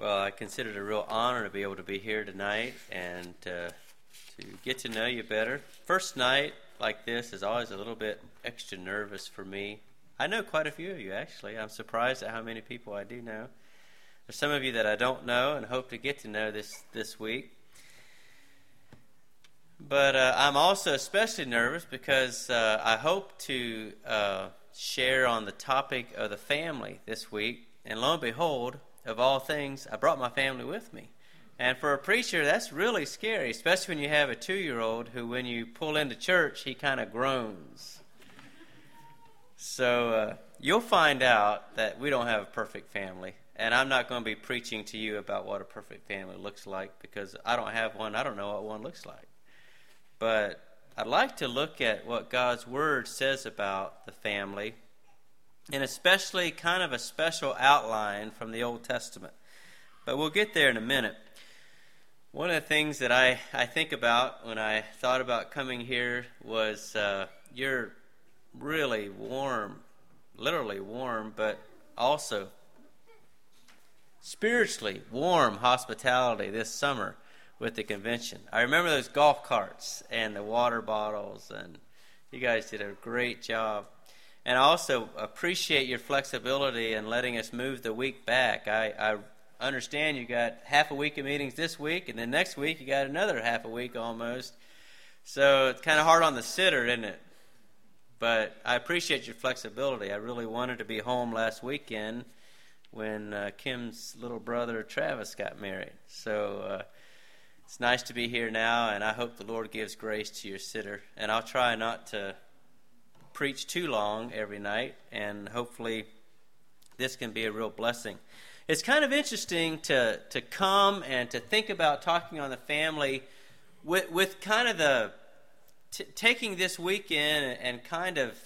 Well, I consider it a real honor to be able to be here tonight and to get to know you better. First night like this is always a little bit extra nervous for me. I know quite a few of you, actually. I'm surprised at how many people I do know. There's some of you that I don't know and hope to get to know this week. But I'm also especially nervous because I hope to share on the topic of the family this week. And lo and behold, of all things, I brought my family with me. And for a preacher, that's really scary, especially when you have a 2-year-old who, when you pull into church, he kind of groans. So you'll find out that we don't have a perfect family. And I'm not going to be preaching to you about what a perfect family looks like because I don't have one. I don't know what one looks like. But I'd like to look at what God's Word says about the family, and especially kind of a special outline from the Old Testament. But we'll get there in a minute. One of the things that I think about when I thought about coming here was your really warm, literally warm, but also spiritually warm hospitality this summer with the convention. I remember those golf carts and the water bottles, and you guys did a great job. And I also appreciate your flexibility in letting us move the week back. I understand you got half a week of meetings this week, and then next week you got another half a week almost. So it's kind of hard on the sitter, isn't it? But I appreciate your flexibility. I really wanted to be home last weekend when Kim's little brother Travis got married. So it's nice to be here now, and I hope the Lord gives grace to your sitter. And I'll try not to preach too long every night, and hopefully this can be a real blessing. It's kind of interesting to come and to think about talking on the family with kind of the taking this weekend and kind of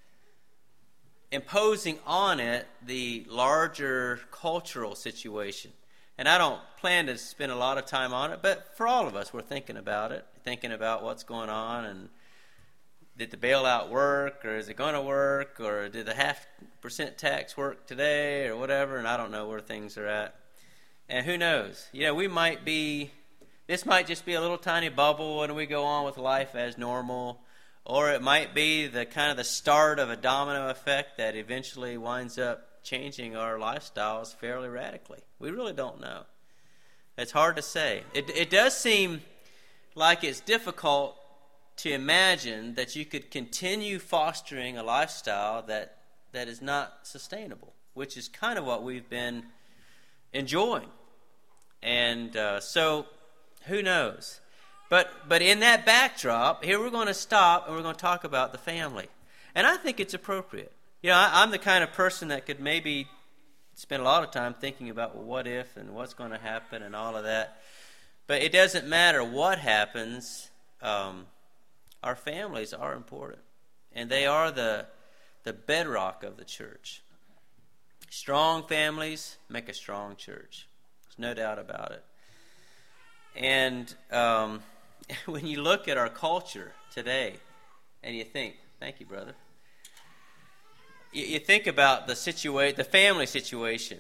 imposing on it the larger cultural situation. And I don't plan to spend a lot of time on it, but for all of us, we're thinking about it, thinking about what's going on, and did the bailout work, or is it going to work, or did the 0.5% tax work today, or whatever, and I don't know where things are at. And who knows? You know, this might just be a little tiny bubble, and we go on with life as normal, or it might be the kind of the start of a domino effect that eventually winds up changing our lifestyles fairly radically. We really don't know. It's hard to say. It does seem like it's difficult to imagine that you could continue fostering a lifestyle that is not sustainable, which is kind of what we've been enjoying. And so, who knows? But in that backdrop, here we're going to stop and we're going to talk about the family. And I think it's appropriate. You know, I'm the kind of person that could maybe spend a lot of time thinking about, well, what if and what's going to happen and all of that. But it doesn't matter what happens. Our families are important, and they are the bedrock of the church. Strong families make a strong church. There's no doubt about it. And when you look at our culture today, and you think, thank you, brother, you think about the family situation.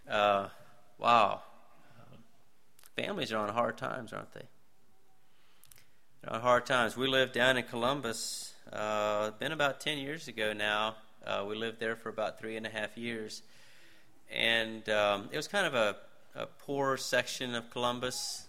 Wow. Families are on hard times, aren't they? On hard times. We lived down in Columbus. It's been about 10 years ago now. We lived there for about 3.5 years, and it was kind of a poor section of Columbus.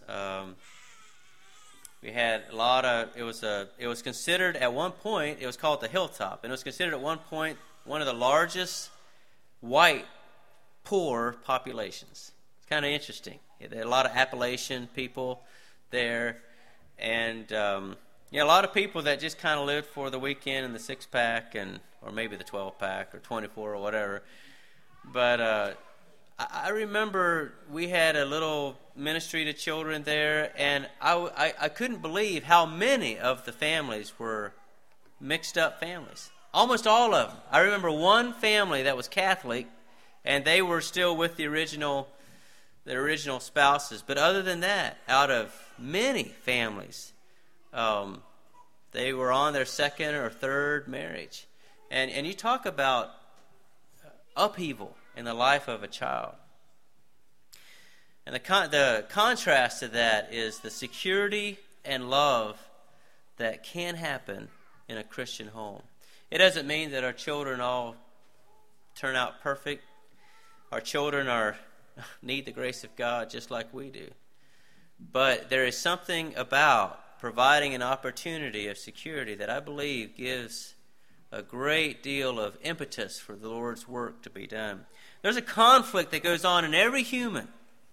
We had a lot of. It was considered at one point. It was called the Hilltop, and it was considered at one point one of the largest white poor populations. It's kind of interesting. There are a lot of Appalachian people there. And a lot of people that just kind of lived for the weekend and the 6-pack or maybe the 12-pack or 24 or whatever. But I remember we had a little ministry to children there, and I couldn't believe how many of the families were mixed up families. Almost all of them. I remember one family that was Catholic, and they were still with the original spouses. But other than that, out of many families, they were on their second or third marriage. And you talk about upheaval in the life of a child. And the contrast to that is the security and love that can happen in a Christian home. It doesn't mean that our children all turn out perfect. Our children need the grace of God just like we do. But there is something about providing an opportunity of security that I believe gives a great deal of impetus for the Lord's work to be done. There's a conflict that goes on in every human.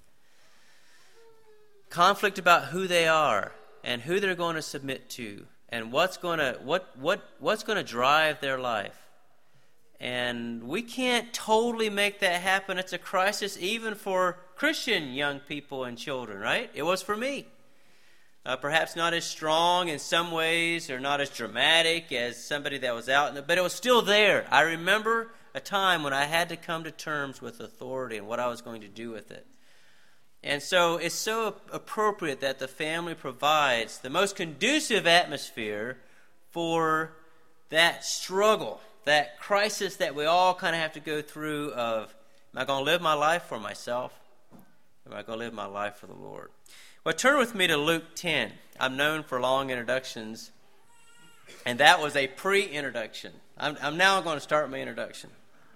Conflict about who they are and who they're going to submit to and what's going to drive their life. And we can't totally make that happen. It's a crisis even for Christian young people and children, right? It was for me. Perhaps not as strong in some ways or not as dramatic as somebody that was out, but it was still there. I remember a time when I had to come to terms with authority and what I was going to do with it. And so it's so appropriate that the family provides the most conducive atmosphere for that struggle, that crisis that we all kind of have to go through of, am I going to live my life for myself? Am I going to live my life for the Lord? Well, turn with me to Luke 10. I'm known for long introductions, and that was a pre-introduction. I'm now going to start my introduction.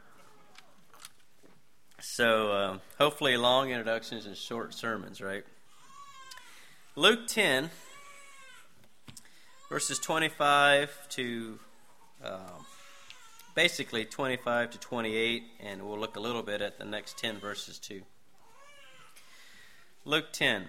So hopefully long introductions and short sermons, right? Luke 10, verses 25 to basically 25 to 28, and we'll look a little bit at the next 10 verses too. Luke 10.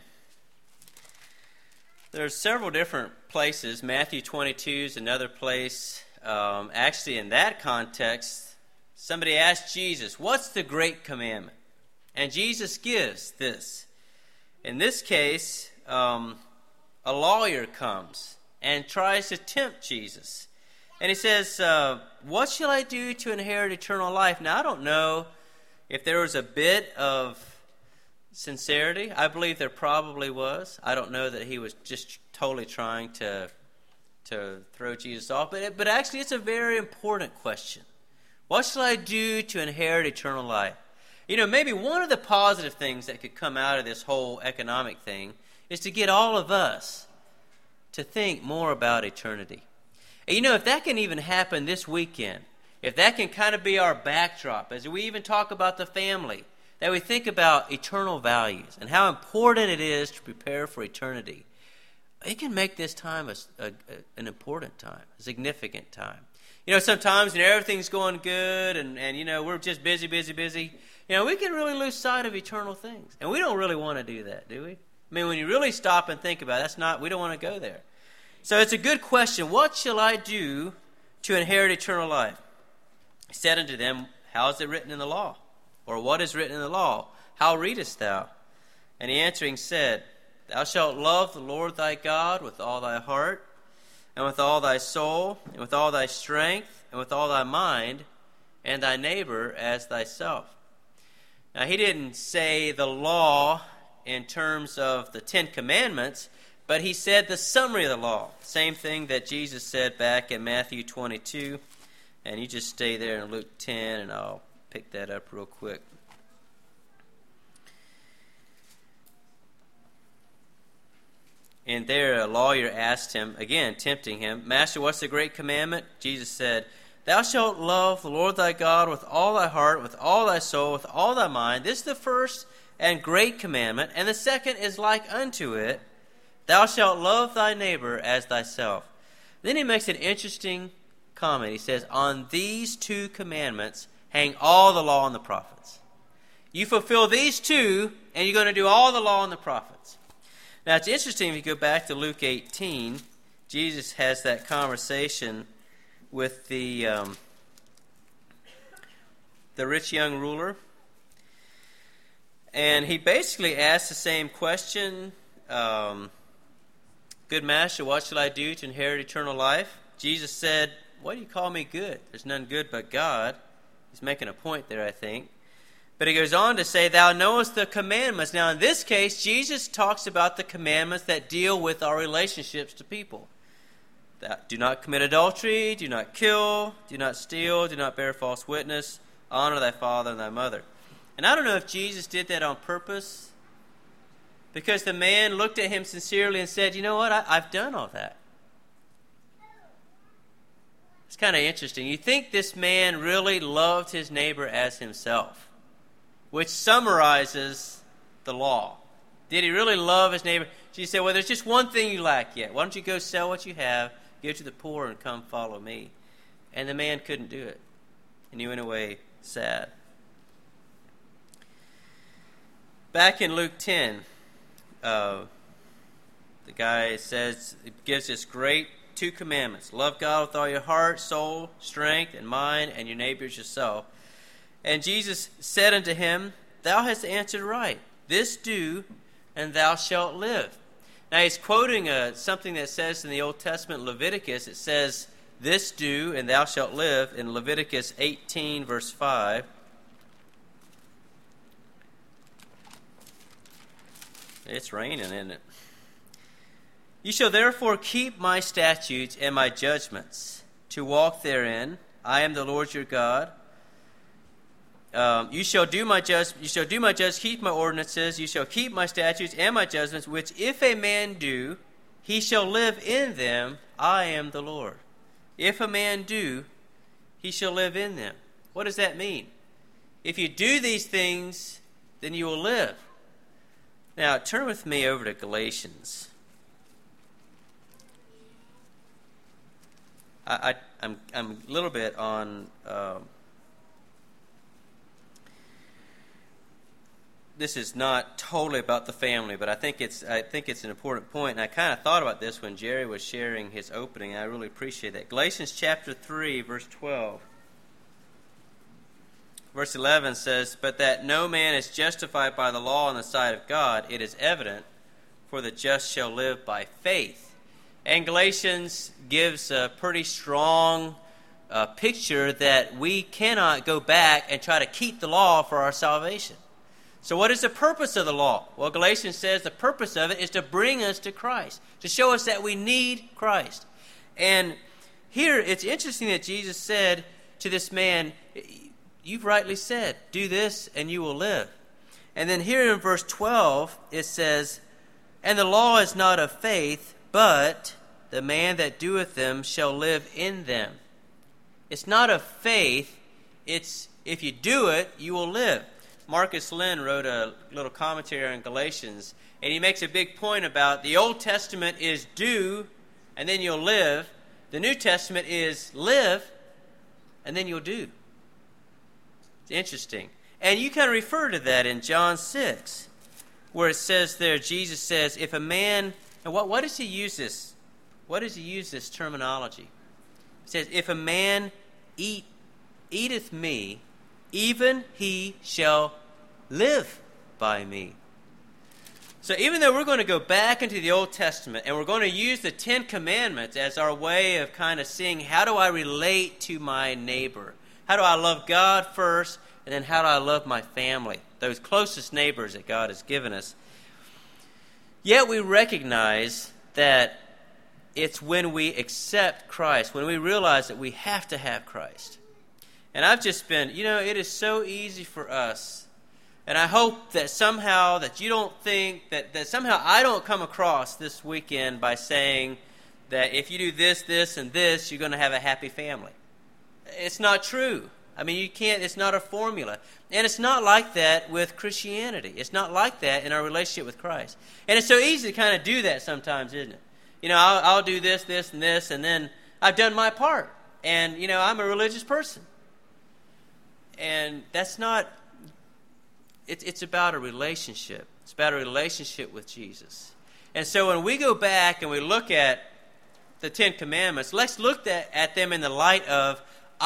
There's several different places. Matthew 22 is another place. Actually, in that context, somebody asked Jesus, what's the great commandment? And Jesus gives this. In this case, a lawyer comes and tries to tempt Jesus. And he says, what shall I do to inherit eternal life? Now, I don't know if there was a bit of sincerity. I believe there probably was. I don't know that he was just totally trying to throw Jesus off. But actually, it's a very important question. What shall I do to inherit eternal life? You know, maybe one of the positive things that could come out of this whole economic thing is to get all of us to think more about eternity. And you know, if that can even happen this weekend, if that can kind of be our backdrop, as we even talk about the family, that we think about eternal values and how important it is to prepare for eternity, it can make this time an important time, a significant time. You know, sometimes when everything's going good and you know, we're just busy, you know, we can really lose sight of eternal things. And we don't really want to do that, do we? I mean, when you really stop and think about it, we don't want to go there. So it's a good question. What shall I do to inherit eternal life? He said unto them, how is it written in the law? Or what is written in the law? How readest thou? And he answering said, thou shalt love the Lord thy God with all thy heart, and with all thy soul, and with all thy strength, and with all thy mind, and thy neighbor as thyself. Now, he didn't say the law in terms of the 10 Commandments, but he said the summary of the law. Same thing that Jesus said back in Matthew 22. And you just stay there in Luke 10, and I'll pick that up real quick. And there a lawyer asked him, again tempting him, Master, what's the great commandment? Jesus said, thou shalt love the Lord thy God with all thy heart, with all thy soul, with all thy mind. This is the first and great commandment. And the second is like unto it, thou shalt love thy neighbor as thyself. Then he makes an interesting comment. He says, on these 2 commandments hang all the law and the prophets. You fulfill these 2, and you're going to do all the law and the prophets. Now, it's interesting if you go back to Luke 18, Jesus has that conversation with the rich young ruler. And he basically asks the same question, good master, what shall I do to inherit eternal life? Jesus said, why do you call me good? There's none good but God. He's making a point there, I think. But he goes on to say, thou knowest the commandments. Now, in this case, Jesus talks about the commandments that deal with our relationships to people. Do not commit adultery, do not kill, do not steal, do not bear false witness, honor thy father and thy mother. And I don't know if Jesus did that on purpose Because the man looked at him sincerely and said, you know what, I've done all that. It's kind of interesting. You think this man really loved his neighbor as himself, which summarizes the law. Did he really love his neighbor? Jesus said, well, there's just one thing you lack yet. Why don't you go sell what you have, give to the poor, and come follow me? And the man couldn't do it. And he went away sad. Back in Luke 10, the guy says, it gives us great 2 commandments. Love God with all your heart, soul, strength, and mind, and your neighbor as yourself. And Jesus said unto him, thou hast answered right. This do, and thou shalt live. Now he's quoting something that says in the Old Testament, Leviticus. It says, this do, and thou shalt live, in Leviticus 18, verse 5. It's raining, isn't it? You shall therefore keep my statutes and my judgments, to walk therein. I am the Lord your God. You shall do my judgments, keep my ordinances. You shall keep my statutes and my judgments, which if a man do, he shall live in them. I am the Lord. If a man do, he shall live in them. What does that mean? If you do these things, then you will live. Now, turn with me over to Galatians. I'm a little bit on. This is not totally about the family, but I think it's an important point. And I kind of thought about this when Jerry was sharing his opening. And I really appreciate that. Galatians chapter 3, verse 12. Verse 11 says, but that no man is justified by the law in the sight of God, it is evident, for the just shall live by faith. And Galatians gives a pretty strong picture that we cannot go back and try to keep the law for our salvation. So what is the purpose of the law? Well, Galatians says the purpose of it is to bring us to Christ, to show us that we need Christ. And here it's interesting that Jesus said to this man, you've rightly said, do this and you will live. And then here in verse 12 it says, and the law is not of faith, but the man that doeth them shall live in them. It's not of faith, it's if you do it, you will live. Marcus Lynn wrote a little commentary on Galatians, and he makes a big point about the Old Testament is do, and then you'll live. The New Testament is live, and then you'll do. It's interesting. And you kind of refer to that in John 6, where it says there, Jesus says, if a man, and what does he use this? What does he use this terminology? He says, if a man eateth me, even he shall live by me. So even though we're going to go back into the Old Testament and we're going to use the 10 Commandments as our way of kind of seeing how do I relate to my neighbor? How do I love God first, and then how do I love my family, those closest neighbors that God has given us? Yet we recognize that it's when we accept Christ, when we realize that we have to have Christ. And I've just been, it is so easy for us. And I hope that somehow that you don't think that somehow I don't come across this weekend by saying that if you do this, this, and this, you're going to have a happy family. It's not true. I mean, you can't, it's not a formula. And it's not like that with Christianity. It's not like that in our relationship with Christ. And it's so easy to kind of do that sometimes, isn't it? I'll do this, this, and this, and then I've done my part. And, I'm a religious person. And that's not, it's about a relationship. It's about a relationship with Jesus. And so when we go back and we look at the 10 Commandments, let's look at them in the light of,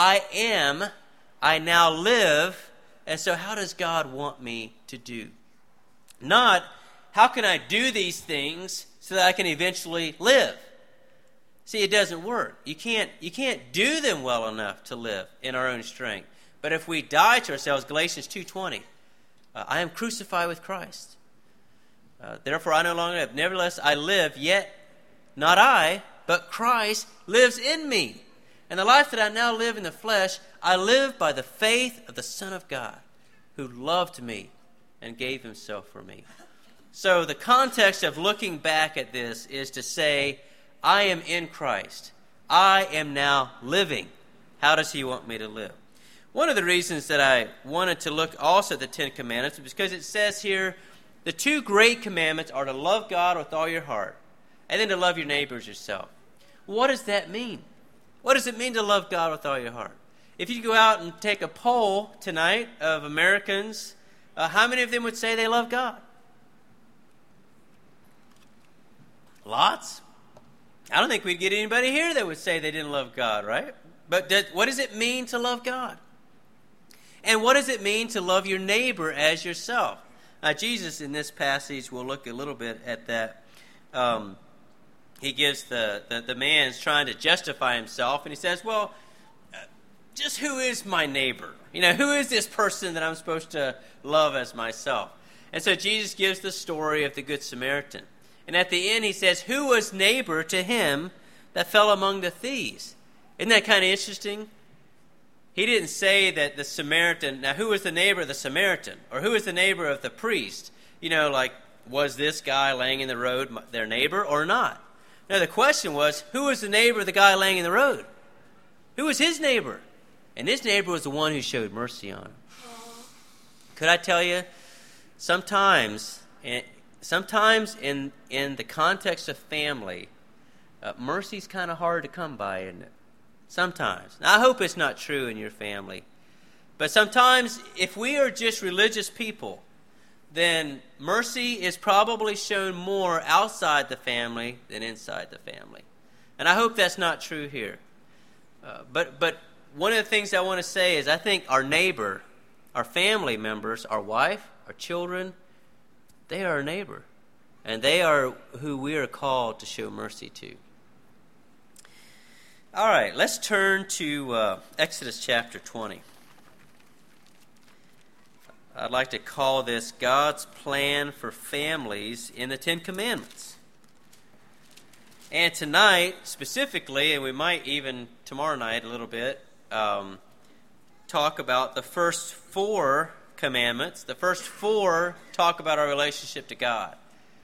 I now live, and so how does God want me to do? Not, how can I do these things so that I can eventually live? See, it doesn't work. You can't do them well enough to live in our own strength. But if we die to ourselves, Galatians 2:20, I am crucified with Christ. Therefore I no longer live. Nevertheless I live, yet not I, but Christ lives in me. And the life that I now live in the flesh, I live by the faith of the Son of God, who loved me and gave himself for me. So the context of looking back at this is to say, I am in Christ. I am now living. How does he want me to live? One of the reasons that I wanted to look also at the Ten Commandments is because it says here, the two great commandments are to love God with all your heart and then to love your neighbor as yourself. What does that mean? What does it mean to love God with all your heart? If you go out and take a poll tonight of Americans, how many of them would say they love God? Lots. I don't think we'd get anybody here that would say they didn't love God, right? But what does it mean to love God? And what does it mean to love your neighbor as yourself? Jesus, in this passage, we'll look a little bit at that. He gives the man's trying to justify himself, and he says, well, just who is my neighbor? Who is this person that I'm supposed to love as myself? And so Jesus gives the story of the Good Samaritan. And at the end he says, who was neighbor to him that fell among the thieves? Isn't that kind of interesting? He didn't say that the Samaritan, now who was the neighbor of the Samaritan? Or who was the neighbor of the priest? Was this guy laying in the road their neighbor or not? No, the question was, who was the neighbor of the guy laying in the road? Who was his neighbor? And his neighbor was the one who showed mercy on him. Could I tell you, sometimes in the context of family, mercy's kind of hard to come by, isn't it? Sometimes. Now, I hope it's not true in your family. But sometimes, if we are just religious people, then mercy is probably shown more outside the family than inside the family. And I hope that's not true here. But one of the things I want to say is I think our neighbor, our family members, our wife, our children, they are our neighbor. And they are who we are called to show mercy to. All right, let's turn to Exodus chapter 20. I'd like to call this God's plan for families in the Ten Commandments. And tonight, specifically, and we might even tomorrow night a little bit, talk about the first 4 commandments. The first 4 talk about our relationship to God.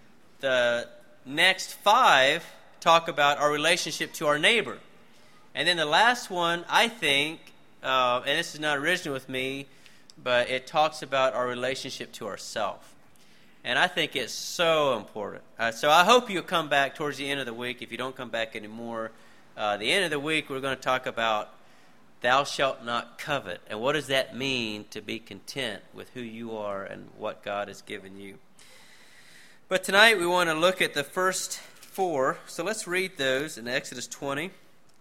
The next 5 talk about our relationship to our neighbor. And then the last one, I think, and this is not original with me, but it talks about our relationship to ourselves. And I think it's so important. So I hope you'll come back towards the end of the week. If you don't come back anymore, the end of the week we're going to talk about thou shalt not covet. And what does that mean to be content with who you are and what God has given you? But tonight we want to look at the first 4. So let's read those in Exodus 20.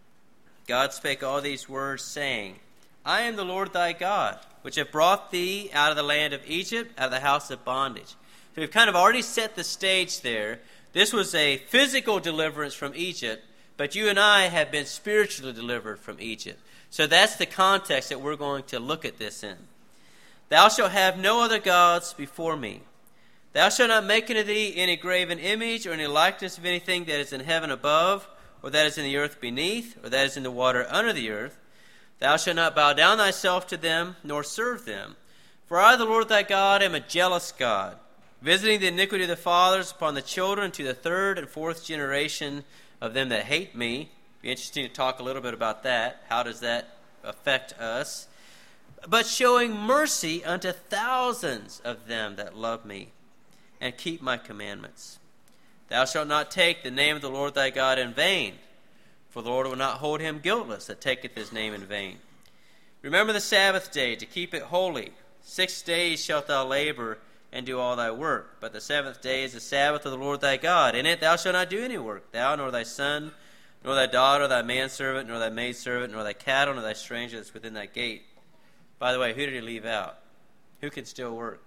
God spake all these words, saying, I am the Lord thy God, which have brought thee out of the land of Egypt, out of the house of bondage. So we've kind of already set the stage there. This was a physical deliverance from Egypt, but you and I have been spiritually delivered from Egypt. So that's the context that we're going to look at this in. Thou shalt have no other gods before me. Thou shalt not make unto thee any graven image or any likeness of anything that is in heaven above, or that is in the earth beneath, or that is in the water under the earth. Thou shalt not bow down thyself to them, nor serve them. For I, the Lord thy God, am a jealous God, visiting the iniquity of the fathers upon the children to the 3rd and 4th generation of them that hate me. It'd be interesting to talk a little bit about that. How does that affect us? But showing mercy unto thousands of them that love me, and keep my commandments. Thou shalt not take the name of the Lord thy God in vain, for the Lord will not hold him guiltless that taketh his name in vain. Remember the Sabbath day to keep it holy. 6 days shalt thou labor and do all thy work. But the 7th day is the Sabbath of the Lord thy God. In it thou shalt not do any work, thou, nor thy son, nor thy daughter, thy manservant, nor thy maidservant, nor thy cattle, nor thy stranger that's within thy gate. By the way, who did he leave out? Who can still work?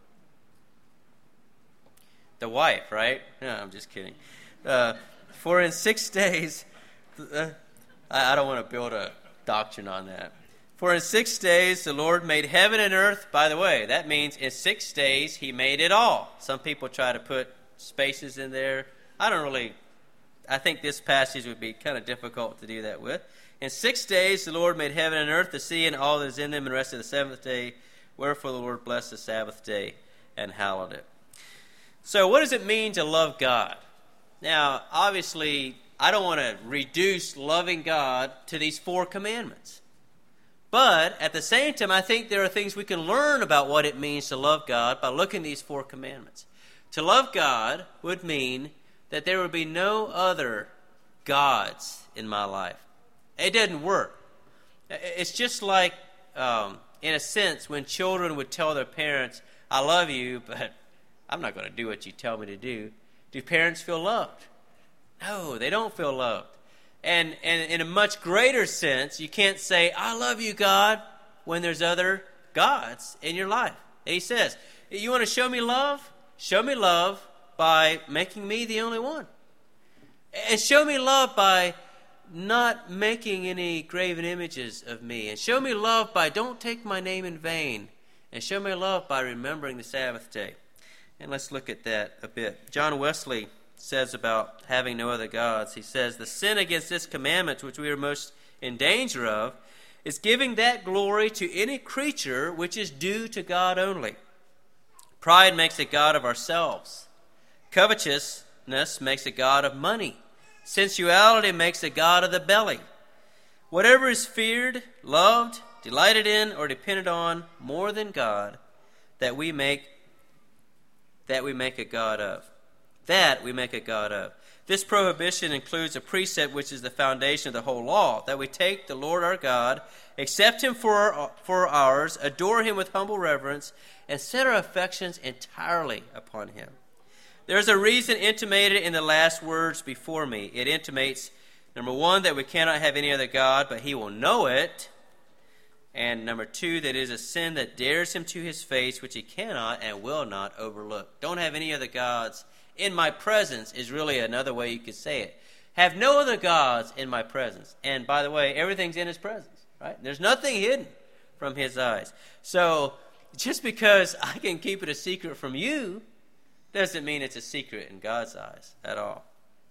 The wife, right? No, I'm just kidding. For in 6 days, I don't want to build a doctrine on that. For in 6 days the Lord made heaven and earth. By the way, that means in 6 days he made it all. Some people try to put spaces in there. I think this passage would be kind of difficult to do that with. In 6 days the Lord made heaven and earth, the sea and all that is in them, and rested the 7th day. Wherefore the Lord blessed the Sabbath day and hallowed it. So what does it mean to love God? Now, obviously, I don't want to reduce loving God to these 4 commandments. But at the same time, I think there are things we can learn about what it means to love God by looking at these 4 commandments. To love God would mean that there would be no other gods in my life. It doesn't work. It's just like, in a sense, when children would tell their parents, I love you, but I'm not going to do what you tell me to do. Do parents feel loved? No, they don't feel loved. And in a much greater sense, you can't say, I love you, God, when there's other gods in your life. And he says, you want to show me love? Show me love by making me the only one. And show me love by not making any graven images of me. And show me love by don't take my name in vain. And show me love by remembering the Sabbath day. And let's look at that a bit. John Wesley says about having no other gods. He says, the sin against this commandment, which we are most in danger of, is giving that glory to any creature which is due to God only. Pride makes a god of ourselves. Covetousness makes a god of money. Sensuality makes a god of the belly. Whatever is feared, loved, delighted in, or depended on more than God, that we make a god of. That we make a god of. This prohibition includes a precept which is the foundation of the whole law, that we take the Lord our God, accept him for ours, adore him with humble reverence, and set our affections entirely upon him. There is a reason intimated in the last words before me. It intimates, number 1, that we cannot have any other God, but he will know it. And number 2, that it is a sin that dares him to his face, which he cannot and will not overlook. Don't have any other gods in my presence is really another way you could say it. Have no other gods in my presence. And by the way, everything's in his presence, right? There's nothing hidden from his eyes. So just because I can keep it a secret from you doesn't mean it's a secret in God's eyes at all.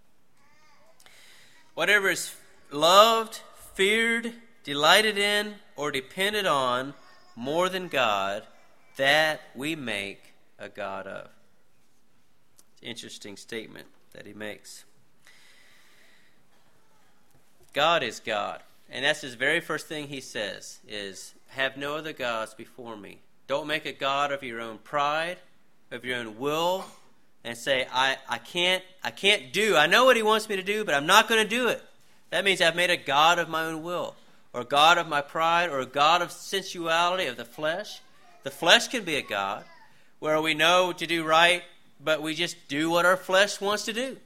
Whatever is loved, feared, delighted in, or depended on more than God, that we make a god of. It's an interesting statement that he makes. God is God. And that's his very first thing he says is, have no other gods before me. Don't make a god of your own pride, of your own will, and say, I can't do. I know what he wants me to do, but I'm not going to do it. That means I've made a god of my own will, or a god of my pride, or a god of sensuality, of the flesh. The flesh can be a god, where we know to do right, but we just do what our flesh wants to do.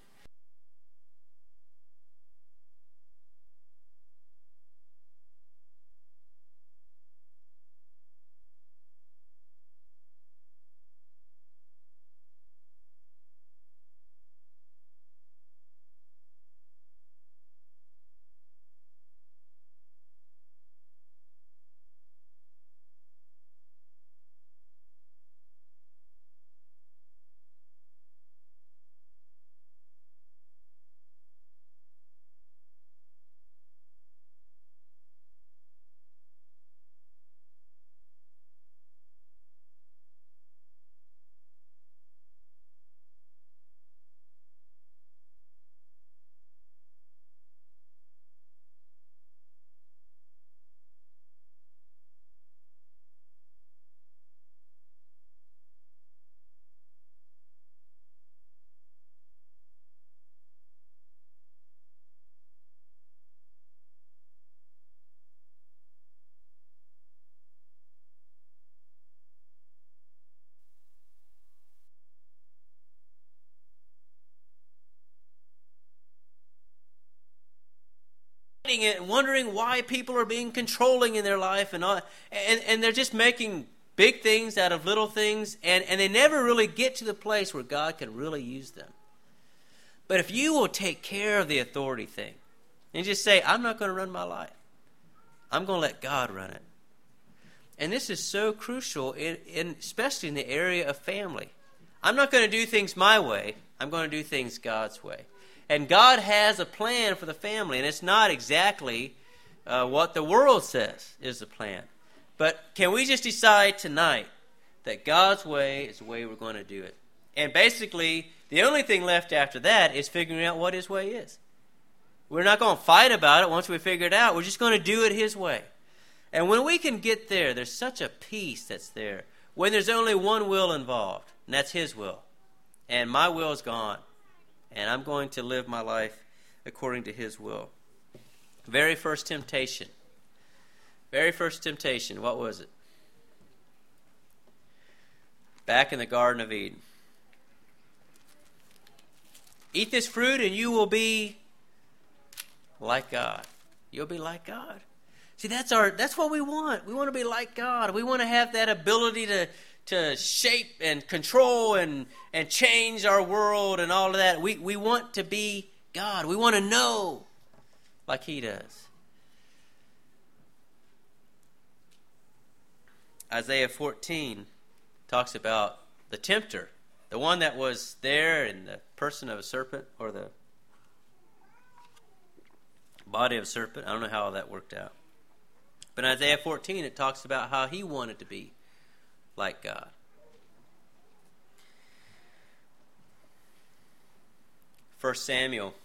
And wondering why people are being controlling in their life and they're just making big things out of little things, and they never really get to the place where God can really use them. But if you will take care of the authority thing and just say, I'm not going to run my life, I'm going to let God run it. And this is so crucial, especially in the area of family. I'm not going to do things my way, I'm going to do things God's way. And God has a plan for the family, and it's not exactly what the world says is the plan. But can we just decide tonight that God's way is the way we're going to do it? And basically, the only thing left after that is figuring out what his way is. We're not going to fight about it once we figure it out. We're just going to do it his way. And when we can get there, there's such a peace that's there. When there's only one will involved, and that's his will. And my will is gone. And I'm going to live my life according to his will. Very first temptation. Very first temptation, what was it? Back in the Garden of Eden. Eat this fruit and you will be like God. You'll be like God. See, that's what we want. We want to be like God. We want to have that ability to shape and control and change our world and all of that. We want to be God. We want to know like he does. Isaiah 14 talks about the tempter, the one that was there in the person of a serpent or the body of a serpent. I don't know how that worked out. But in Isaiah 14, it talks about how he wanted to be like God. First Samuel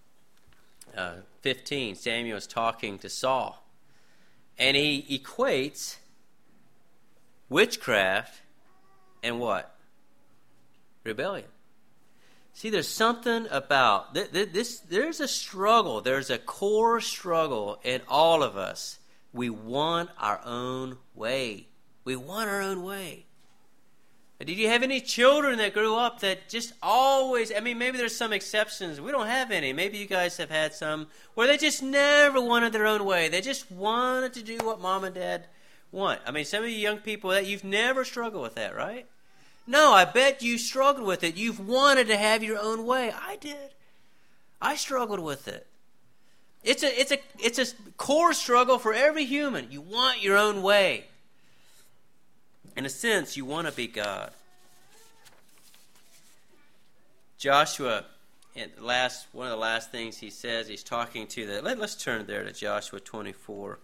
15, Samuel is talking to Saul. And he equates witchcraft and what? Rebellion. See, there's something about this. There's a struggle. There's a core struggle in all of us. We want our own way. We want our own way. Did you have any children that grew up that just always, maybe there's some exceptions. We don't have any. Maybe you guys have had some where they just never wanted their own way. They just wanted to do what mom and dad want. Some of you young people, that you've never struggled with that, right? No, I bet you struggled with it. You've wanted to have your own way. I did. I struggled with it. It's a core struggle for every human. You want your own way. In a sense, you want to be God. Joshua, one of the last things he says, he's talking to let's turn there to Joshua 24.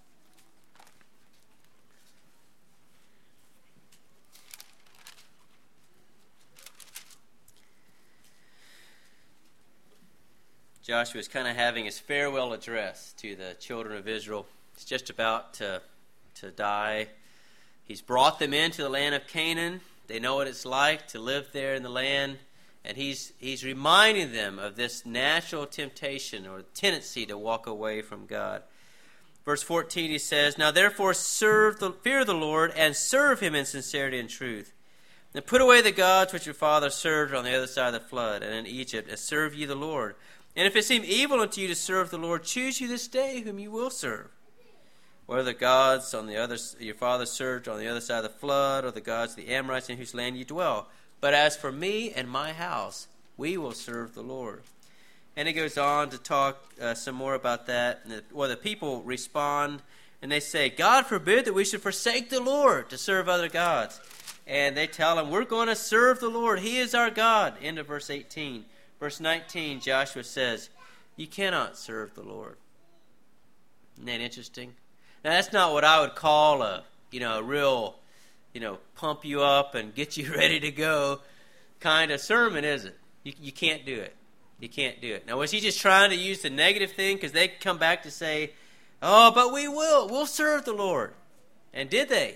Joshua is kind of having his farewell address to the children of Israel. He's just about to die. He's brought them into the land of Canaan. They know what it's like to live there in the land. And he's reminding them of this natural temptation or tendency to walk away from God. Verse 14 he says, "Now therefore fear the Lord and serve him in sincerity and truth. And put away the gods which your fathers served on the other side of the flood and in Egypt, and serve ye the Lord. And if it seem evil unto you to serve the Lord, choose you this day whom you will serve. Whether the gods on the other your fathers served on the other side of the flood, or the gods of the Amorites in whose land you dwell. But as for me and my house, we will serve the Lord." And he goes on to talk some more about that. Well, the people respond, and they say, "God forbid that we should forsake the Lord to serve other gods." And they tell him, "We're going to serve the Lord. He is our God." End of verse 18. Verse 19, Joshua says, "You cannot serve the Lord." Isn't that interesting? Now, that's not what I would call a real, pump you up and get you ready to go kind of sermon, is it? You can't do it. You can't do it. Now, was he just trying to use the negative thing? Because they come back to say, "Oh, but we will. We'll serve the Lord." And did they?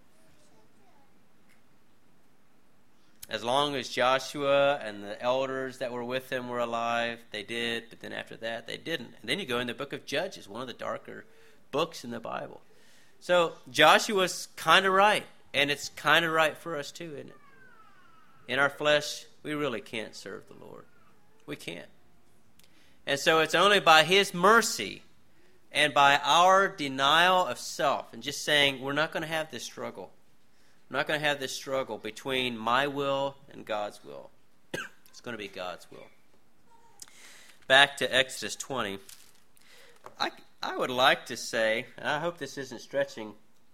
As long as Joshua and the elders that were with him were alive, they did. But then after that, they didn't. And then you go in the book of Judges, one of the darker books in the Bible. So Joshua's kind of right. And it's kind of right for us too, isn't it? In our flesh, we really can't serve the Lord. We can't. And so it's only by his mercy and by our denial of self and just saying, we're not going to have this struggle. I'm not going to have this struggle between my will and God's will. It's going to be God's will. Back to Exodus 20. I would like to say, and I hope this isn't stretching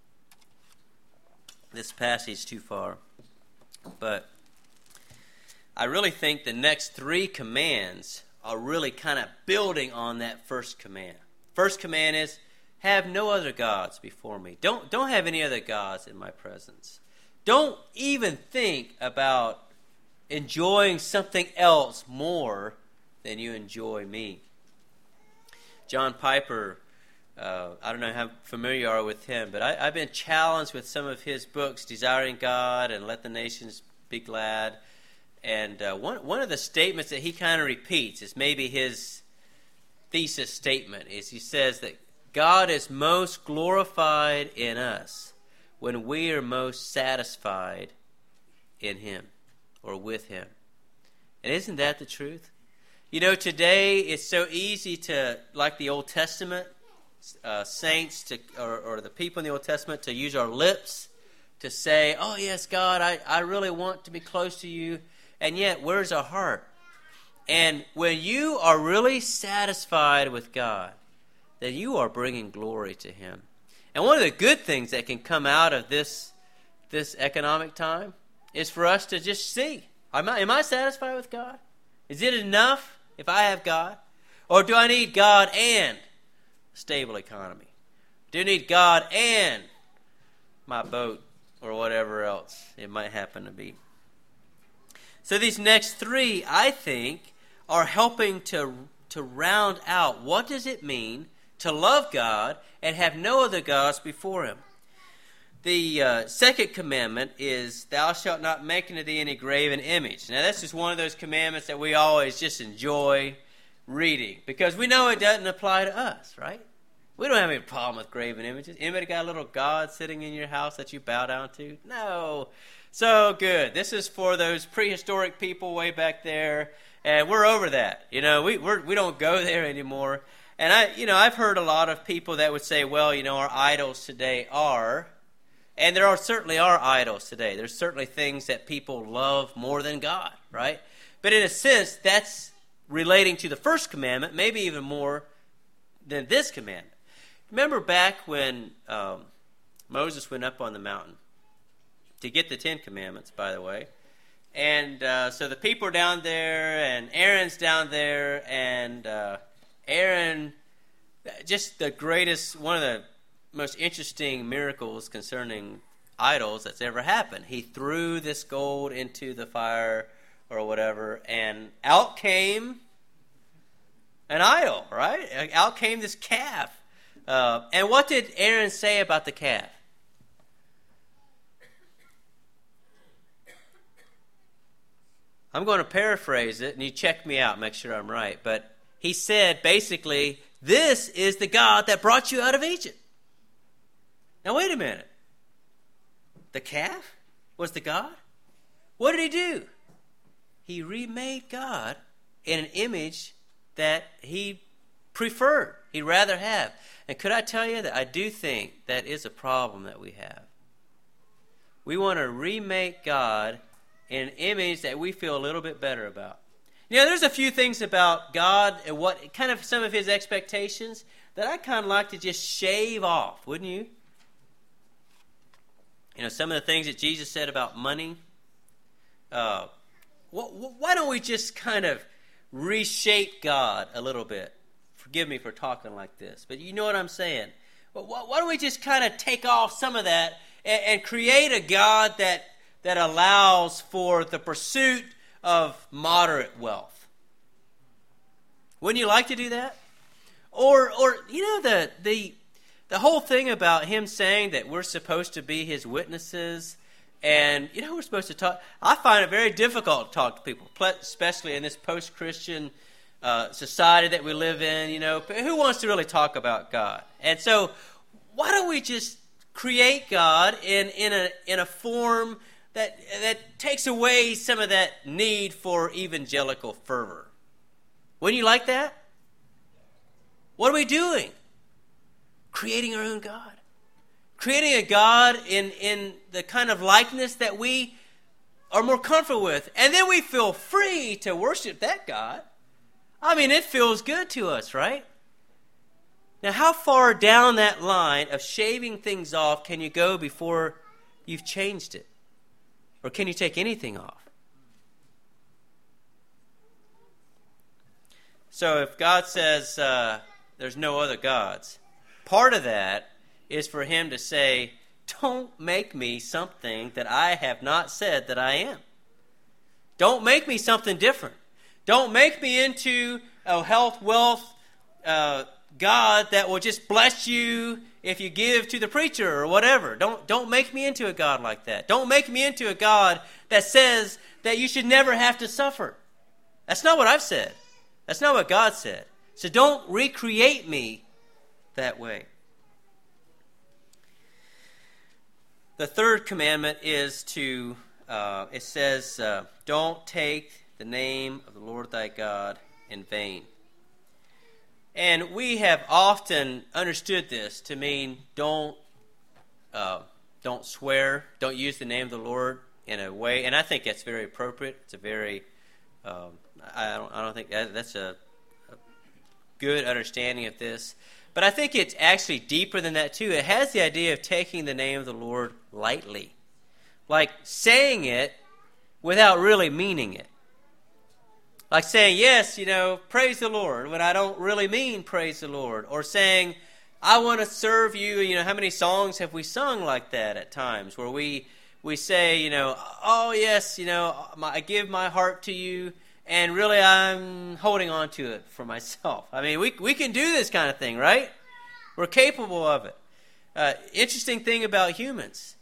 this passage too far, but I really think the next three commands are really kind of building on that first command. First command is, have no other gods before me. Don't have any other gods in my presence. Don't even think about enjoying something else more than you enjoy me. John Piper, I don't know how familiar you are with him, but I've been challenged with some of his books, Desiring God and Let the Nations Be Glad. And one of the statements that he kind of repeats is maybe his thesis statement, is he says that God is most glorified in us when we are most satisfied in him or with him. And isn't that the truth? You know, today it's so easy to, like the Old Testament saints or the people in the Old Testament, to use our lips to say, oh yes, God, I really want to be close to you. And yet, where's our heart? And when you are really satisfied with God, then you are bringing glory to him. And one of the good things that can come out of this economic time is for us to just see, am I satisfied with God? Is it enough if I have God? Or do I need God and a stable economy? Do I need God and my boat or whatever else it might happen to be? So these next three, I think, are helping to round out what does it mean to love God and have no other gods before him. The second commandment is, thou shalt not make unto thee any graven image. Now, that's just one of those commandments that we always just enjoy reading, because we know it doesn't apply to us, right? We don't have any problem with graven images. Anybody got a little god sitting in your house that you bow down to? No. So good. This is for those prehistoric people way back there, and we're over that. You know, we don't go there anymore. And I've heard a lot of people that would say, well, you know, our idols today are. And there certainly are idols today. There's certainly things that people love more than God, right? But in a sense, that's relating to the first commandment, maybe even more than this commandment. Remember back when Moses went up on the mountain to get the 10 Commandments, by the way. And so the people are down there, and Aaron's down there, and Aaron, just the greatest, one of the most interesting miracles concerning idols that's ever happened. He threw this gold into the fire or whatever, and out came an idol, right? Out came this calf. And what did Aaron say about the calf? I'm going to paraphrase it, and you check me out, make sure I'm right. But he said, basically, this is the God that brought you out of Egypt. Now, wait a minute. The calf was the God? What did he do? He remade God in an image that he preferred, he'd rather have. And could I tell you that I do think that is a problem that we have. We want to remake God in an image that we feel a little bit better about. You know, there's a few things about God and what kind of some of his expectations that I kind of like to just shave off, wouldn't you? You know, some of the things that Jesus said about money. Why don't we just kind of reshape God a little bit? Forgive me for talking like this, but you know what I'm saying. Why don't we just kind of take off some of that and create a God that allows for the pursuit of moderate wealth? Wouldn't you like to do that? Or you know, the whole thing about him saying that we're supposed to be his witnesses, and you know, we're supposed to talk. I find it very difficult to talk to people, especially in this post-Christian society that we live in. You know, who wants to really talk about God? And so, why don't we just create God in a form that takes away some of that need for evangelical fervor? Wouldn't you like that? What are we doing? Creating our own God. Creating a God in the kind of likeness that we are more comfortable with. And then we feel free to worship that God. I mean, it feels good to us, right? Now, how far down that line of shaving things off can you go before you've changed it? Or can you take anything off? So if God says there's no other gods, part of that is for him to say, don't make me something that I have not said that I am. Don't make me something different. Don't make me into a health, wealth God that will just bless you if you give to the preacher or whatever. Don't make me into a God like that. Don't make me into a God that says that you should never have to suffer. That's not what I've said. That's not what God said. So don't recreate me that way. The third commandment is to, it says, don't take the name of the Lord thy God in vain. And we have often understood this to mean don't swear, don't use the name of the Lord in a way, and I think that's very appropriate. It's a very, I don't think that's a good understanding of this. But I think it's actually deeper than that too. It has the idea of taking the name of the Lord lightly, like saying it without really meaning it. Like saying, yes, praise the Lord, when I don't really mean praise the Lord. Or saying, I want to serve you. How many songs have we sung like that at times where we say, oh, yes, I give my heart to you, and really I'm holding on to it for myself. I mean, we can do this kind of thing, right? We're capable of it. Interesting thing about humans.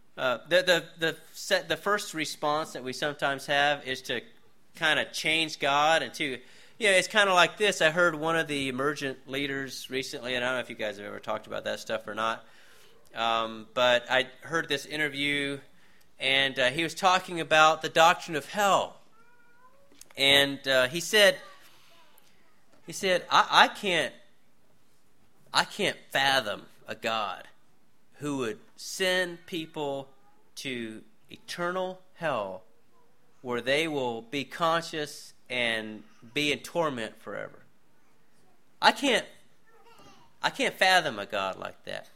The first response that we sometimes have is to kind of change God and to, it's kind of like this. I heard one of the emergent leaders recently, and I don't know if you guys have ever talked about that stuff or not, but I heard this interview, and he was talking about the doctrine of hell, and he said, I can't fathom a God who would send people to eternal hell where they will be conscious and be in torment forever. I can't fathom a God like that.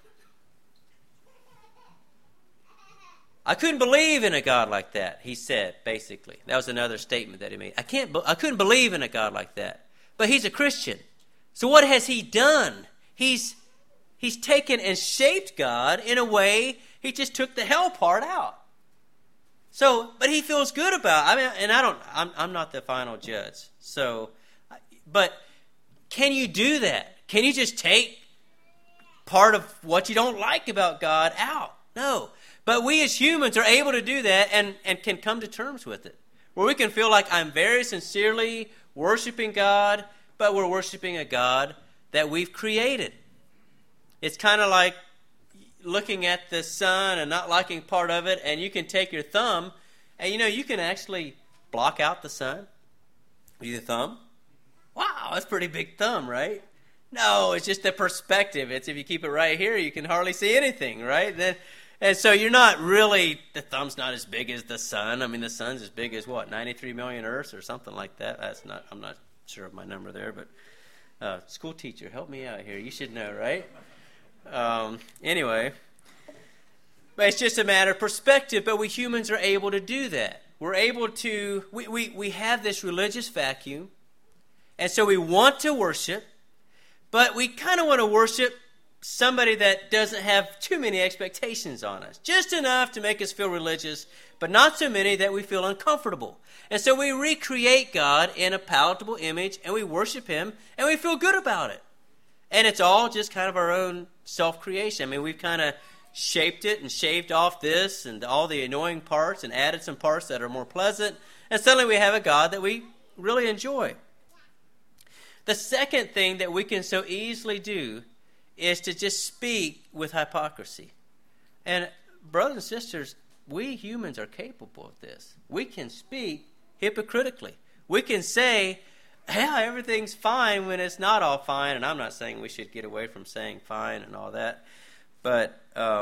I couldn't believe in a God like that, he said, basically. That was another statement that he made. I couldn't believe in a God like that. But he's a Christian. So what has he done? He's taken and shaped God in a way, he just took the hell part out. So, but he feels good about it. I mean, I'm not the final judge. So, but can you do that? Can you just take part of what you don't like about God out? No. But we as humans are able to do that and can come to terms with it. Where we can feel like I'm very sincerely worshiping God, but we're worshiping a God that we've created. It's kind of like looking at the sun and not liking part of it, and you can take your thumb and you can actually block out the sun with your thumb. Wow, that's a pretty big thumb, right? No, it's just the perspective. It's if you keep it right here, you can hardly see anything, right? And so you're not really, the thumb's not as big as the sun. I mean, the sun's as big as 93 million Earths or something like that. I'm not sure of my number there, but school teacher, help me out here. You should know, right? Anyway, but it's just a matter of perspective, but we humans are able to do that. We're able to, we have this religious vacuum, and so we want to worship, but we kind of want to worship somebody that doesn't have too many expectations on us. Just enough to make us feel religious, but not so many that we feel uncomfortable. And so we recreate God in a palatable image, and we worship him, and we feel good about it. And it's all just kind of our own self-creation. I mean, we've kind of shaped it and shaved off this and all the annoying parts and added some parts that are more pleasant. And suddenly we have a God that we really enjoy. The second thing that we can so easily do is to just speak with hypocrisy. And brothers and sisters, we humans are capable of this. We can speak hypocritically. We can say, yeah, everything's fine when it's not all fine. And I'm not saying we should get away from saying fine and all that. But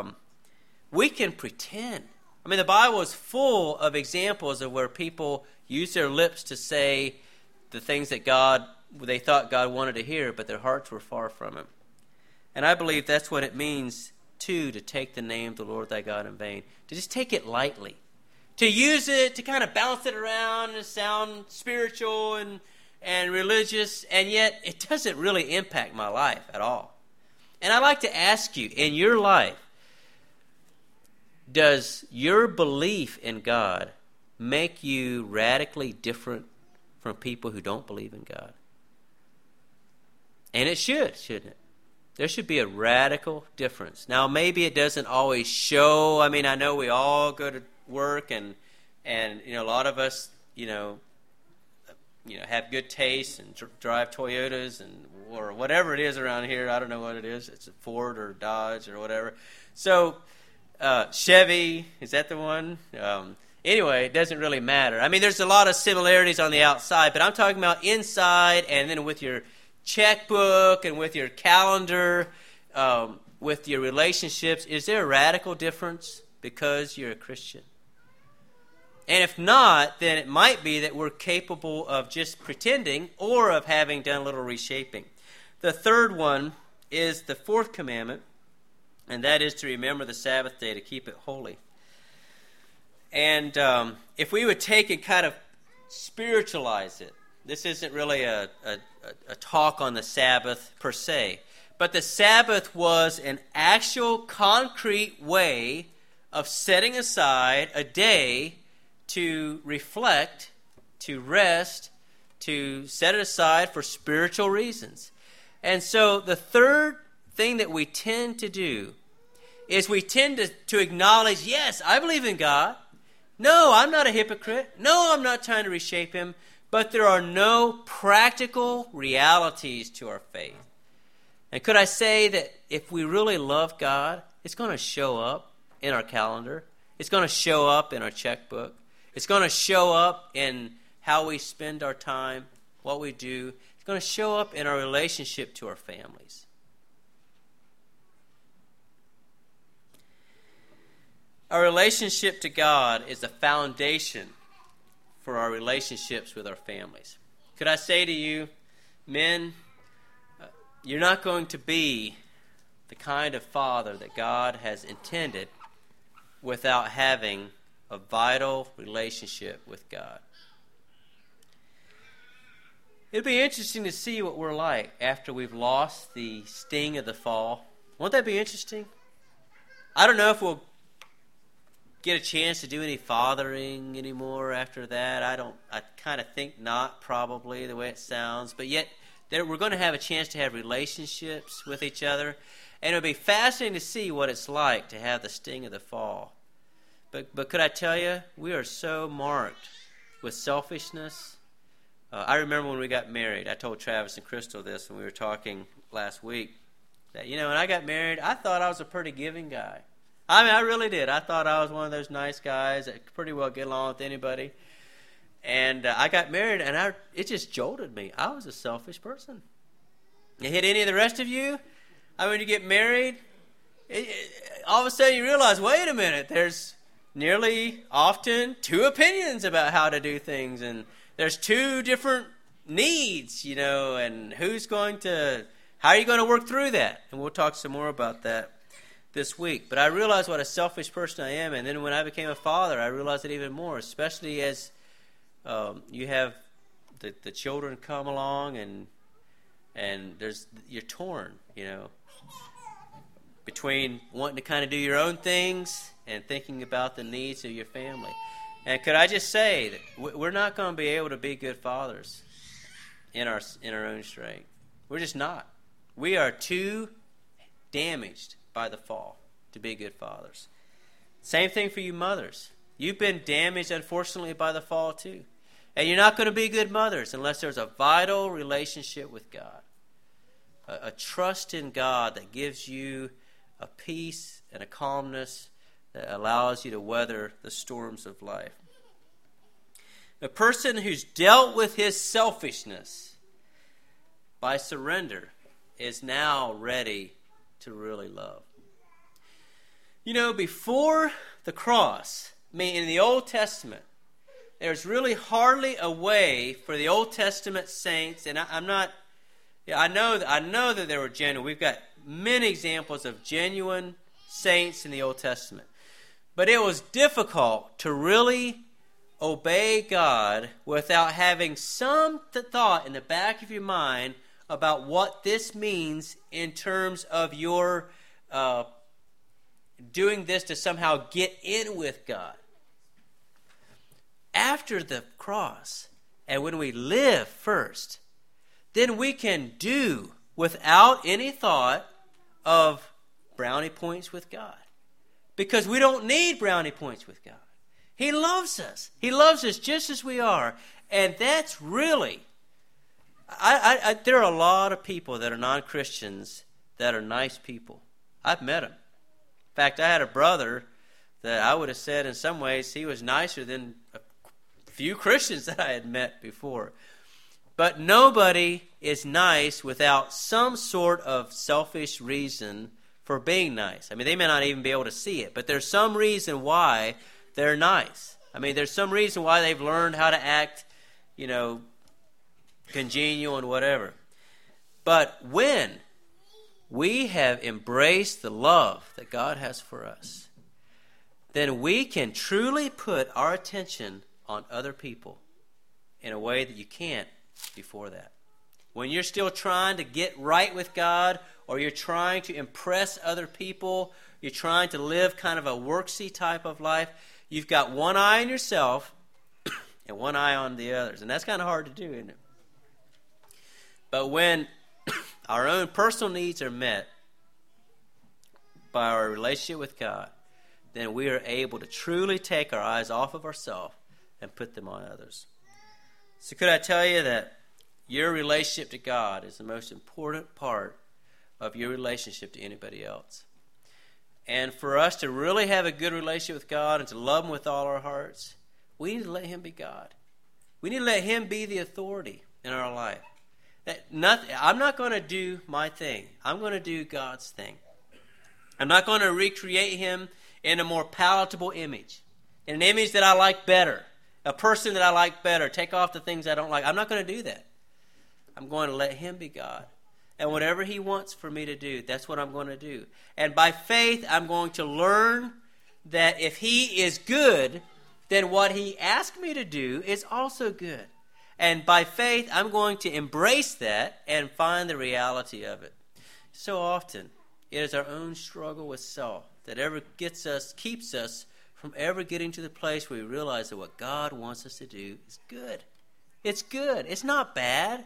we can pretend. I mean, the Bible is full of examples of where people use their lips to say the things that they thought God wanted to hear, but their hearts were far from him. And I believe that's what it means, too, to take the name of the Lord thy God in vain. To just take it lightly. To use it, to kind of bounce it around and sound spiritual and religious, and yet it doesn't really impact my life at all. And I'd like to ask you, in your life, does your belief in God make you radically different from people who don't believe in God? And it should, shouldn't it? There should be a radical difference. Now, maybe it doesn't always show. I mean, I know we all go to work, and a lot of us, have good taste and drive Toyotas or whatever it is around here. I don't know what it is. It's a Ford or Dodge or whatever. So Chevy, is that the one? Anyway, it doesn't really matter. I mean, there's a lot of similarities on the outside, but I'm talking about inside, and then with your checkbook and with your calendar, with your relationships. Is there a radical difference because you're a Christian? And if not, then it might be that we're capable of just pretending or of having done a little reshaping. The third one is the fourth commandment, and that is to remember the Sabbath day, to keep it holy. And if we would take and kind of spiritualize it, this isn't really a talk on the Sabbath per se, but the Sabbath was an actual concrete way of setting aside a day to reflect, to rest, to set it aside for spiritual reasons. And so the third thing that we tend to do is we tend to acknowledge, yes, I believe in God. No, I'm not a hypocrite. No, I'm not trying to reshape him. But there are no practical realities to our faith. And could I say that if we really love God, it's going to show up in our calendar. It's going to show up in our checkbook. It's going to show up in how we spend our time, what we do. It's going to show up in our relationship to our families. Our relationship to God is the foundation for our relationships with our families. Could I say to you, men, you're not going to be the kind of father that God has intended without having a vital relationship with God. It'll be interesting to see what we're like after we've lost the sting of the fall. Won't that be interesting? I don't know if we'll get a chance to do any fathering anymore after that. I kind of think not, probably, the way it sounds. But yet, we're going to have a chance to have relationships with each other. And it'll be fascinating to see what it's like to have the sting of the fall. But could I tell you, we are so marked with selfishness. I remember when we got married. I told Travis and Crystal this when we were talking last week. That, when I got married, I thought I was a pretty giving guy. I mean, I really did. I thought I was one of those nice guys that could pretty well get along with anybody. And I got married, and it just jolted me. I was a selfish person. It hit any of the rest of you? I mean, when you get married, all of a sudden you realize, wait a minute, there's nearly often two opinions about how to do things, and there's two different needs, and how are you going to work through that? And we'll talk some more about that this week. But I realized what a selfish person I am, and then when I became a father, I realized it even more, especially as you have the children come along, and you're torn, between wanting to kind of do your own things and thinking about the needs of your family. And could I just say that we're not going to be able to be good fathers in our own strength. We're just not. We are too damaged by the fall to be good fathers. Same thing for you mothers. You've been damaged, unfortunately, by the fall too. And you're not going to be good mothers unless there's a vital relationship with God. A trust in God that gives you a peace and a calmness that allows you to weather the storms of life. A person who's dealt with his selfishness by surrender is now ready to really love. Before the cross, in the Old Testament, there's really hardly a way for the Old Testament saints, and I know that there were genuine. We've got many examples of genuine saints in the Old Testament. But it was difficult to really obey God without having some thought in the back of your mind about what this means in terms of your doing this to somehow get in with God. after the cross, and when we live first, then we can do without any thought of brownie points with God. Because we don't need brownie points with God. He loves us. He loves us just as we are. And that's really, there are a lot of people that are non-Christians that are nice people. I've met them. In fact, I had a brother that I would have said in some ways he was nicer than a few Christians that I had met before. But nobody is nice without some sort of selfish reason for being nice. I mean, they may not even be able to see it, but there's some reason why they're nice. I mean, there's some reason why they've learned how to act, congenial and whatever. But when we have embraced the love that God has for us, then we can truly put our attention on other people in a way that you can't before that. When you're still trying to get right with God, or you're trying to impress other people, you're trying to live kind of a worksy type of life, you've got one eye on yourself and one eye on the others. And that's kind of hard to do, isn't it? But when our own personal needs are met by our relationship with God, then we are able to truly take our eyes off of ourselves and put them on others. So could I tell you that your relationship to God is the most important part of your relationship to anybody else. And for us to really have a good relationship with God and to love Him with all our hearts, we need to let Him be God. We need to let Him be the authority in our life. I'm not going to do my thing. I'm going to do God's thing. I'm not going to recreate Him in a more palatable image, in an image that I like better, a person that I like better, take off the things I don't like. I'm not going to do that. I'm going to let Him be God. And whatever He wants for me to do, that's what I'm going to do. And by faith, I'm going to learn that if He is good, then what He asked me to do is also good. And by faith, I'm going to embrace that and find the reality of it. So often, it is our own struggle with self that keeps us from ever getting to the place where we realize that what God wants us to do is good. It's good. It's not bad.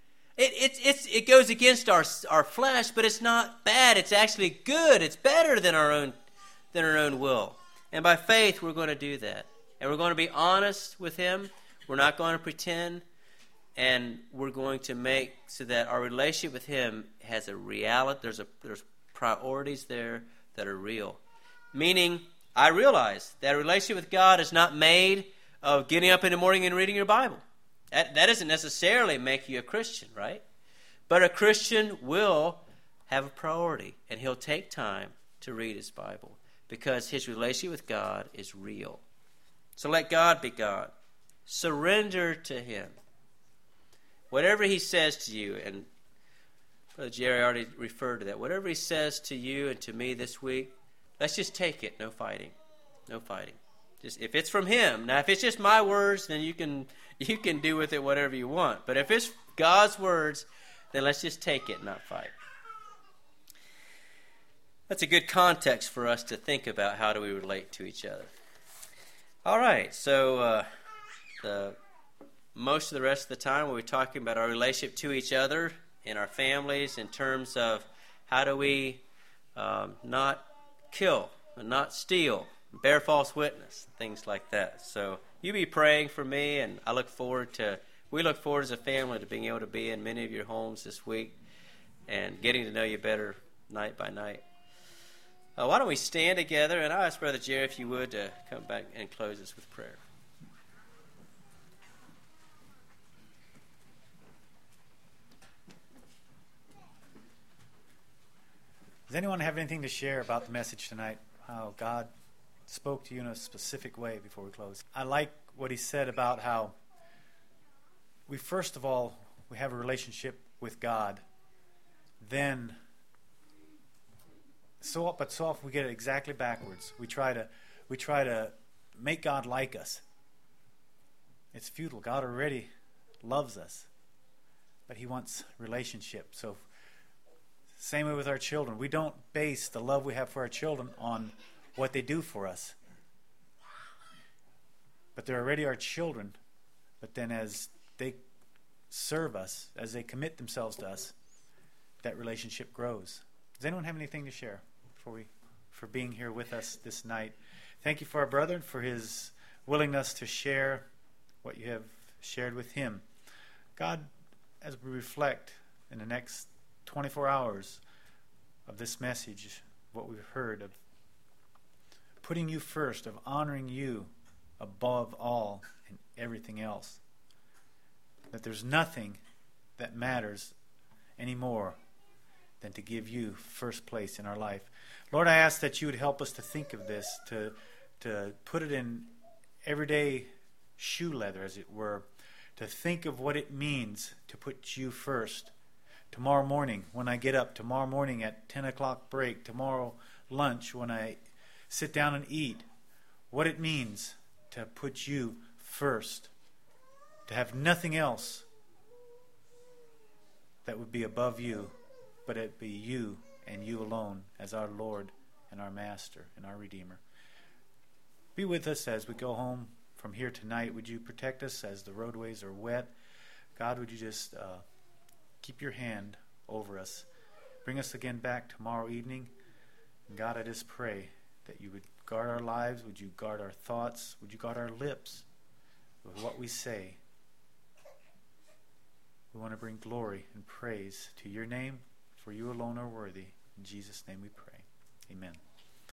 It goes against our flesh, but it's not bad. It's actually good. It's better than our own will. And by faith, we're going to do that. And we're going to be honest with Him. We're not going to pretend. And we're going to make so that our relationship with Him has a reality. There's priorities there that are real. Meaning, I realize that a relationship with God is not made of getting up in the morning and reading your Bible. That doesn't necessarily make you a Christian, right? But a Christian will have a priority, and he'll take time to read his Bible because his relationship with God is real. So let God be God. Surrender to Him. Whatever He says to you, and Brother Jerry already referred to that, whatever He says to you and to me this week, let's just take it. No fighting. No fighting. Just if it's from Him. Now, if it's just my words, then you can do with it whatever you want. But if it's God's words, then let's just take it, not fight. That's a good context for us to think about how do we relate to each other. All right, so most of the rest of the time we'll be talking about our relationship to each other in our families in terms of how do we not kill and not steal, bear false witness, things like that. So you be praying for me, and we look forward as a family to being able to be in many of your homes this week and getting to know you better night by night. Why don't we stand together, and I'll ask Brother Jerry if you would to come back and close us with prayer. Does anyone have anything to share about the message tonight? How God spoke to you in a specific way before we close? I like what he said about how we have a relationship with God. Then, so often we get it exactly backwards. We try to make God like us. It's futile. God already loves us, but He wants relationship. So, same way with our children. We don't base the love we have for our children on what they do for us. but they're already our children. But then as they serve us, as they commit themselves to us, that relationship grows. Does anyone have anything to share for being here with us this night? Thank you for our brother, for his willingness to share what you have shared with him. God, as we reflect in the next 24 hours of this message, what we've heard of putting you first, of honoring you above all and everything else, that there's nothing that matters anymore than to give you first place in our life. Lord, I ask that you would help us to think of this, to put it in everyday shoe leather, as it were, to think of what it means to put you first. Tomorrow morning when I get up, tomorrow morning at 10 o'clock break, tomorrow lunch when I sit down and eat, what it means to put you first, to have nothing else that would be above you, but it be you and you alone as our Lord and our Master and our Redeemer. Be with us as we go home from here tonight. Would you protect us as the roadways are wet? God, would you just keep your hand over us. Bring us again back tomorrow evening. And God, I just pray that you would guard our lives. Would you guard our thoughts? Would you guard our lips with what we say? We want to bring glory and praise to your name, for you alone are worthy. In Jesus' name we pray. Amen.